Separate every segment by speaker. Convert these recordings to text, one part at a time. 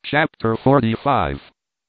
Speaker 1: Chapter 45.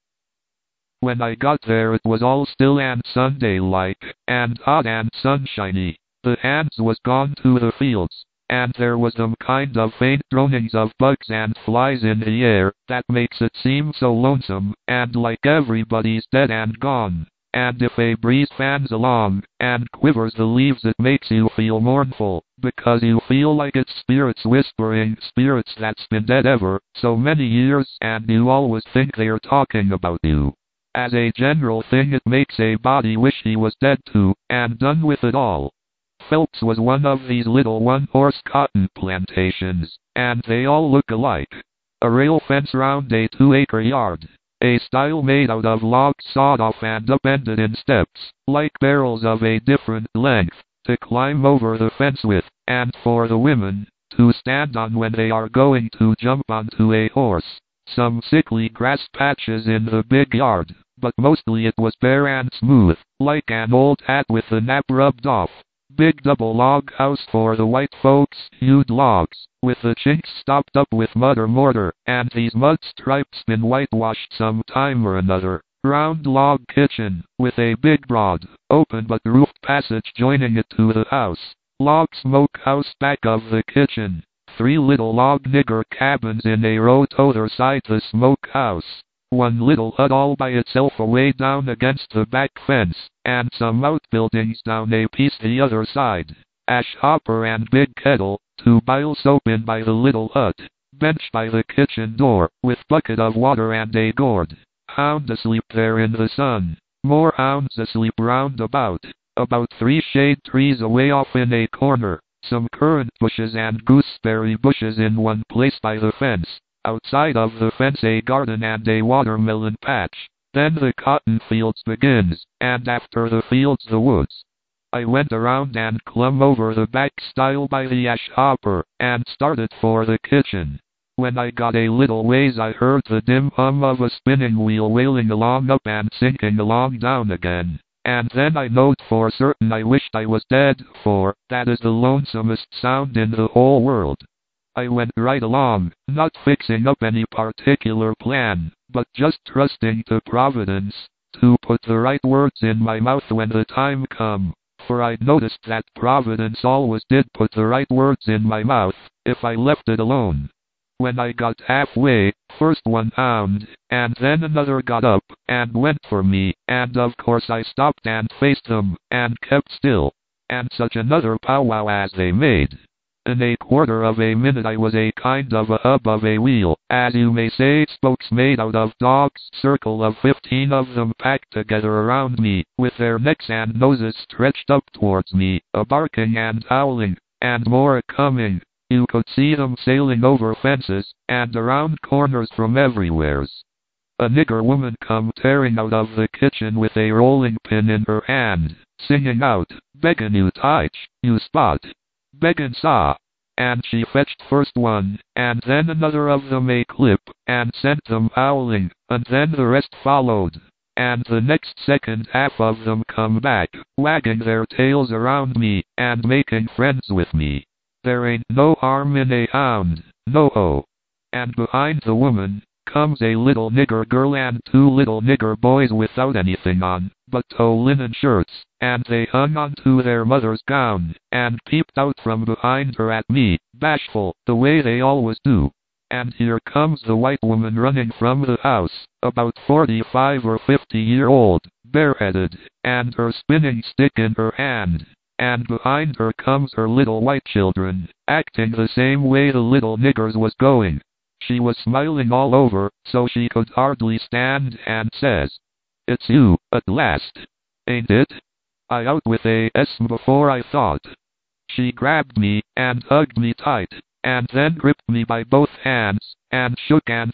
Speaker 1: When I got there it was all still and Sunday-like, and hot and sunshiny. The hands was gone to the fields, and there was some kind of faint dronings of bugs and flies in the air, that makes it seem so lonesome, and like everybody's dead and gone. And if a breeze fans along, and quivers the leaves it makes you feel mournful, because you feel like it's spirits whispering, spirits that's been dead ever so many years, and you always think they're talking about you. As a general thing it makes a body wish he was dead too, and done with it all. Phelps was one of these little one-horse cotton plantations, and they all look alike. A rail fence round a 2-acre yard. A stile made out of logs sawed off and upended in steps, like barrels of a different length, to climb over the fence with, and for the women to stand on when they are going to jump onto a horse. Some sickly grass patches in the big yard, but mostly it was bare and smooth, like an old hat with the nap rubbed off. Big double log house for the white folks, hewed logs, with the chinks stopped up with mud or mortar, and these mud stripes been whitewashed some time or another. Round log kitchen, with a big broad, open but roofed passage joining it to the house. Log smoke house back of the kitchen. 3 little log nigger cabins in a row t'other side the smoke house. 1 little hut all by itself away down against the back fence, and some outbuildings down a piece the other side. Ash hopper and big kettle, to boil soap in by the little hut. Bench by the kitchen door, with bucket of water and a gourd. Hound asleep there in the sun. More hounds asleep round about. About 3 shade trees away off in a corner. Some currant bushes and gooseberry bushes in one place by the fence. Outside of the fence a garden and a watermelon patch. Then the cotton fields begins, and after the fields the woods. I went around and clumb over the back stile by the ash hopper, and started for the kitchen. When I got a little ways I heard the dim hum of a spinning wheel wailing along up and sinking along down again. And then I knowed for certain I wished I was dead, for that is the lonesomest sound in the whole world. I went right along, not fixing up any particular plan, but just trusting to Providence, to put the right words in my mouth when the time come, for I'd noticed that Providence always did put the right words in my mouth, if I left it alone. When I got halfway, first one hound, and then another got up, and went for me, and of course I stopped and faced them, and kept still, and such another powwow as they made. In a quarter of a minute I was a kind of a hub of a wheel, as you may say, spokes made out of dogs, circle of 15 of them packed together around me, with their necks and noses stretched up towards me, a-barking and howling, and more a-coming. You could see them sailing over fences, and around corners from everywheres. A nigger woman come tearing out of the kitchen with a rolling pin in her hand, singing out, "Beggin' you Tich, you spot. Beggin' saw." And she fetched first one, and then another of them a clip, and sent them howling, and then the rest followed. And the next second half of them come back, wagging their tails around me, and making friends with me. There ain't no harm in a hound, no-ho. And behind the woman, comes a little nigger girl and 2 little nigger boys without anything on, but tow linen shirts, and they hung onto their mother's gown, and peeped out from behind her at me, bashful, the way they always do. And here comes the white woman running from the house, about 45 or 50-year-old, bareheaded, and her spinning stick in her hand. And behind her comes her little white children, acting the same way the little niggers was going. She was smiling all over, so she could hardly stand, and says, "It's you, at last, ain't it?" I out with a S before I thought. She grabbed me, and hugged me tight, and then gripped me by both hands, and shook, and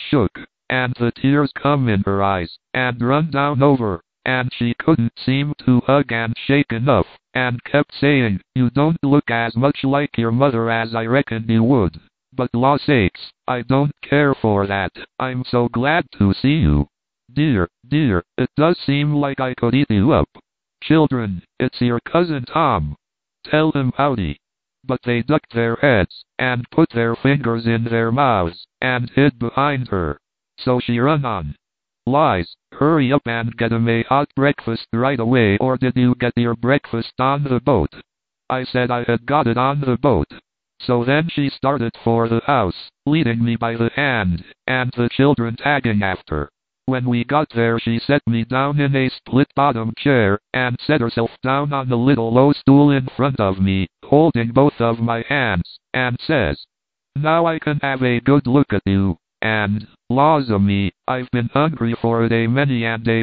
Speaker 1: the tears come in her eyes, and run down over, and she couldn't seem to hug and shake enough, and kept saying, "You don't look as much like your mother as I reckoned you would. But law sakes, I don't care for that, I'm so glad to see you. Dear, it does seem like I could eat you up. Children, it's your cousin Tom. Tell him howdy." But they ducked their heads, and put their fingers in their mouths, and hid behind her. So she run on. Lies, hurry up and get 'em a hot breakfast right away, or did you get your breakfast on the boat? I said I had got it on the boat. So then she started for the house, leading me by the hand, and the children tagging after. When we got there she set me down in a split-bottom chair, and set herself down on the little low stool in front of me, holding both of my hands, and says, "Now I can have a good look at you." And, laws o' me, I've been hungry for it a many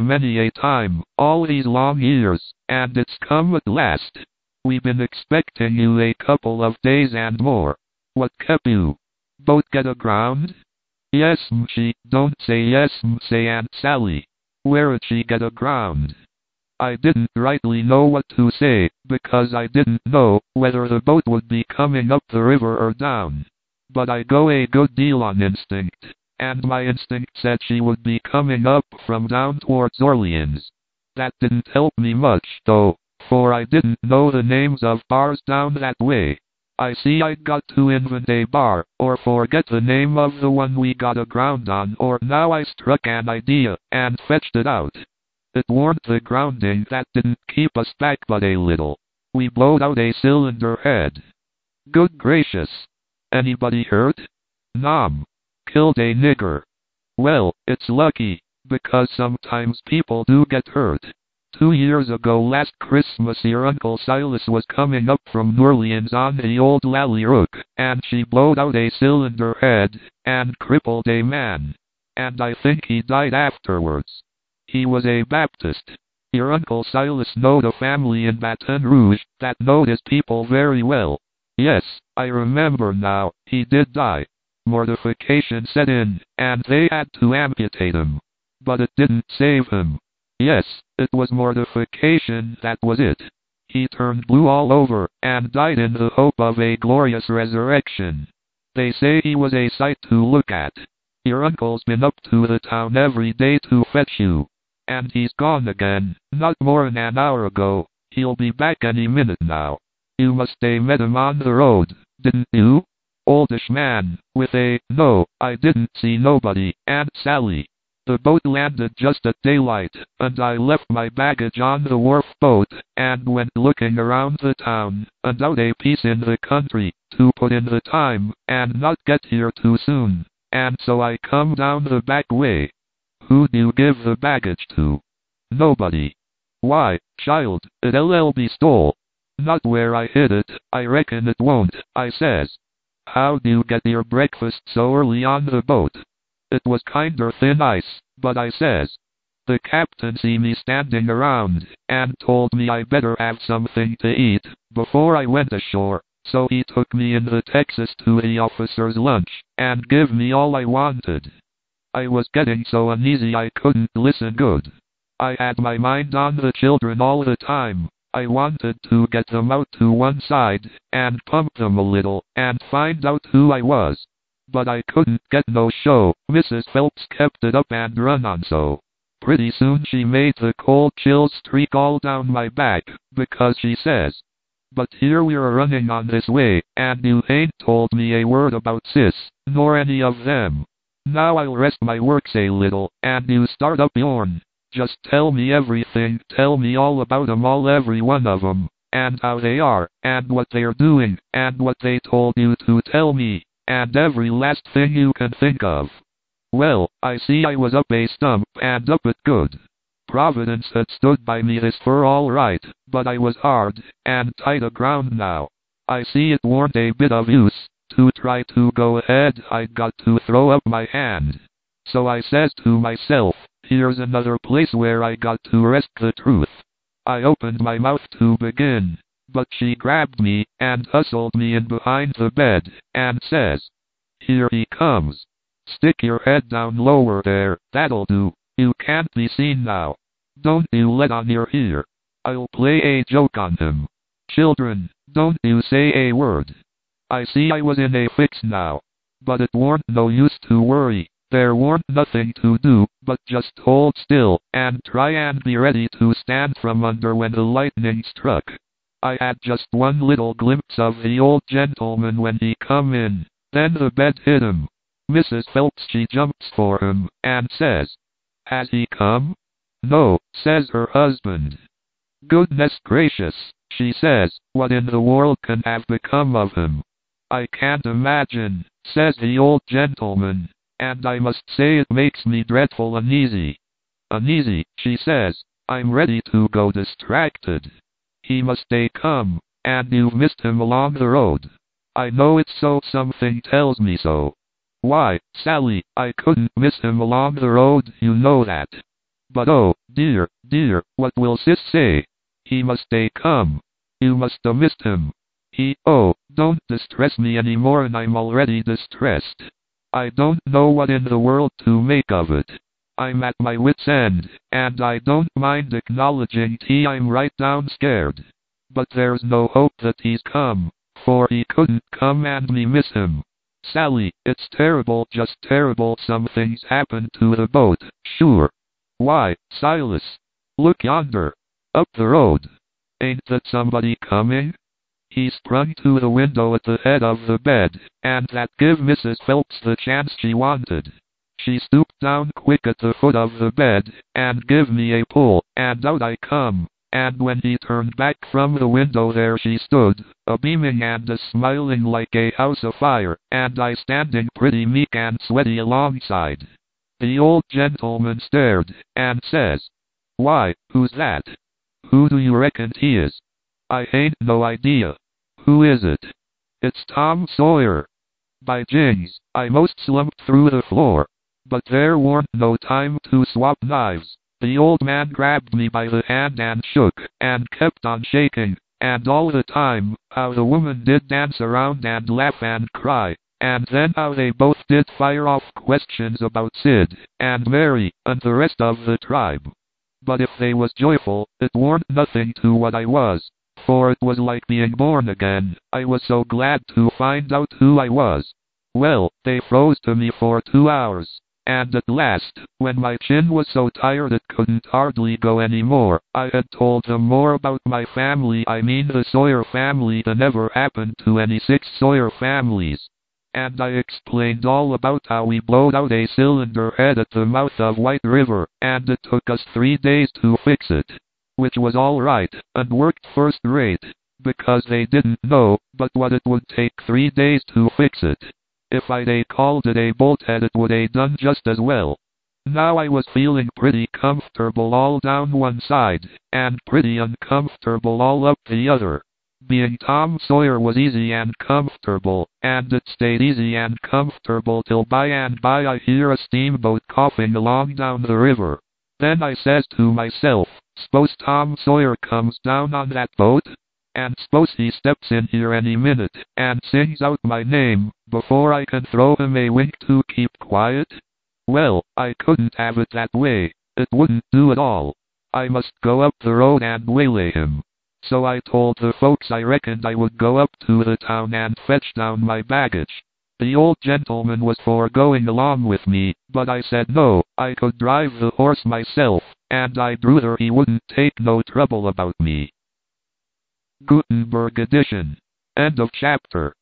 Speaker 1: a time, all these long years, and it's come at last. We been expecting you a couple of days and more. What kept you? Boat get aground? Yes'm, she don't say yes'm, say Aunt Sally. Where'd she get aground? I didn't rightly know what to say, because I didn't know whether the boat would be coming up the river or down. But I go a good deal on instinct, and my instinct said she would be coming up from down towards Orleans. That didn't help me much, though, for I didn't know the names of bars down that way. I see I'd got to invent a bar, or forget the name of the one we got aground on, or now I struck an idea, and fetched it out. It warn't the grounding that didn't keep us back but a little. We blowed out a cylinder head. Good gracious! Anybody hurt? Nom. Killed a nigger. Well, it's lucky, because sometimes people do get hurt. 2 years ago last Christmas your Uncle Silas was coming up from New Orleans on the old Lally Rook, and she blowed out a cylinder head, and crippled a man. And I think he died afterwards. He was a Baptist. Your Uncle Silas knowed a family in Baton Rouge that knowed his people very well. Yes, I remember now, he did die. Mortification set in, and they had to amputate him. But it didn't save him. Yes, it was mortification, that was it. He turned blue all over, and died in the hope of a glorious resurrection. They say he was a sight to look at. Your uncle's been up to the town every day to fetch you. And he's gone again, not more'n an hour ago. He'll be back any minute now. You must a met him on the road, didn't you? Oldish man, with a, no, I didn't see nobody, Aunt Sally. The boat landed just at daylight, and I left my baggage on the wharf boat, and went looking around the town, and out a piece in the country, to put in the time, and not get here too soon. And so I come down the back way. Who'd you give the baggage to? Nobody. Why, child, it'll be stole. Not where I hid it, I reckon it won't, I says. How'd you get your breakfast so early on the boat? It was kinder thin ice, but I says. The captain see me standing around, and told me I better have something to eat, before I went ashore, so he took me in the Texas to the officer's lunch, and give me all I wanted. I was getting so uneasy I couldn't listen good. I had my mind on the children all the time. I wanted to get them out to one side, and pump them a little, and find out who I was. But I couldn't get no show. Mrs. Phelps kept it up and run on so. Pretty soon she made the cold chills streak all down my back, because she says, "But here we're running on this way, and you ain't told me a word about Sis, nor any of them. Now I'll rest my works a little, and you start up yourn. Just tell me everything, tell me all about 'em all, every one of 'em, and how they are, and what they're doing, and what they told you to tell me, and every last thing you can think of." Well, I see I was up a stump, and up it good. Providence had stood by me this fur all right, but I was hard, and tight aground now. I see it warn't a bit of use, to try to go ahead, I'd got to throw up my hand. So I says to myself, here's another place where I got to risk the truth. I opened my mouth to begin, but she grabbed me, and hustled me in behind the bed, and says, "Here he comes. Stick your head down lower there, that'll do, you can't be seen now. Don't you let on you're here. I'll play a joke on him. Children, don't you say a word." I see I was in a fix now, but it warn't no use to worry. There warn't nothing to do, but just hold still, and try and be ready to stand from under when the lightning struck. I had just one little glimpse of the old gentleman when he come in, then the bed hit him. Mrs. Phelps she jumps for him, and says, "Has he come?" "No," says her husband. "Goodness gracious," she says, "what in the world can have become of him?" "I can't imagine," says the old gentleman, "and I must say it makes me dreadful uneasy." "Uneasy," she says, "I'm ready to go distracted. He must a come, and you've missed him along the road." "I know it's so, something tells me so." "Why, Sally, I couldn't miss him along the road, you know that." "But oh, dear, dear, what will Sis say? He must a come. You must a missed him. Oh, don't distress me any more, and I'm already distressed. I don't know what in the world to make of it. I'm at my wit's end, and I don't mind acknowledging I'm right down scared. But there's no hope that he's come, for he couldn't come and me miss him. Sally, it's terrible, just terrible. Something's happened to the boat, sure." "Why, Silas, look yonder, up the road. Ain't that somebody coming?" He sprung to the window at the head of the bed, and that give Mrs. Phelps the chance she wanted. She stooped down quick at the foot of the bed, and give me a pull, and out I come, and when he turned back from the window there she stood, a-beaming and a-smiling like a house afire, and I standing pretty meek and sweaty alongside. The old gentleman stared, and says, "Why, who's that? Who do you reckon he is?" "I ain't no idea." "Who is it?" "It's Tom Sawyer." By jings, I most slumped through the floor. But there warn't no time to swap knives. The old man grabbed me by the hand and shook, and kept on shaking, and all the time, how the woman did dance around and laugh and cry, and then how they both did fire off questions about Sid, and Mary, and the rest of the tribe. But if they was joyful, it warn't nothing to what I was, for it was like being born again. I was so glad to find out who I was. Well, they froze to me for 2 hours. And at last, when my chin was so tired it couldn't hardly go any more, I had told them more about my family, I mean the Sawyer family, than ever happened to any 6 Sawyer families. And I explained all about how we blowed out a cylinder head at the mouth of White River, and it took us 3 days to fix it. Which was all right, and worked first rate, because they didn't know but what it would take 3 days to fix it. If I'd a called it a bolt head it would a done just as well. Now I was feeling pretty comfortable all down one side, and pretty uncomfortable all up the other. Being Tom Sawyer was easy and comfortable, and it stayed easy and comfortable till by and by I hear a steamboat coughing along down the river. Then I says to myself, "S'pose Tom Sawyer comes down on that boat? And s'pose he steps in here any minute, and sings out my name, before I can throw him a wink to keep quiet?" Well, I couldn't have it that way. It wouldn't do at all. I must go up the road and waylay him. So I told the folks I reckoned I would go up to the town and fetch down my baggage. The old gentleman was for going along with me, but I said no, I could drive the horse myself, and I'd ruther he wouldn't take no trouble about me. Gutenberg edition. End of chapter.